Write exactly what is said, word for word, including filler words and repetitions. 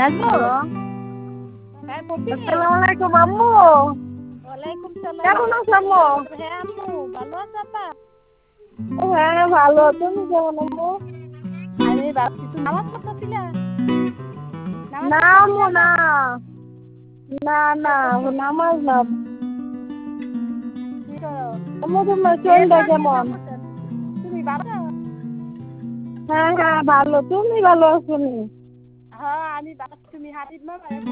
Nazmul. Hello, হ্যাঁ poppy. আসসালামু আলাইকুম আম্মু। ওয়ালাইকুম সালাম। কেমন আছো আম্মু? হ্যাঁ আম্মু ভালো আছো আপা? হ্যাঁ ভালো, তুমি কেমন আম্মু? আমি ভাবছি তুমি নামাজ পড়তেছিলা? নামাজ না আম্মু পড়তেছিলা না, না? না না নামাজ না। কি করো? আম্মু তোমার শরীরটা নেটওয়ার্কে কেমন? সমস্যা। তুমি ভালো? হ্যাঁ হ্যাঁ ভালো, তুমি ভালো আছো নি? হ্যাঁ আমি ভালো। তুমি হাবিব মামারে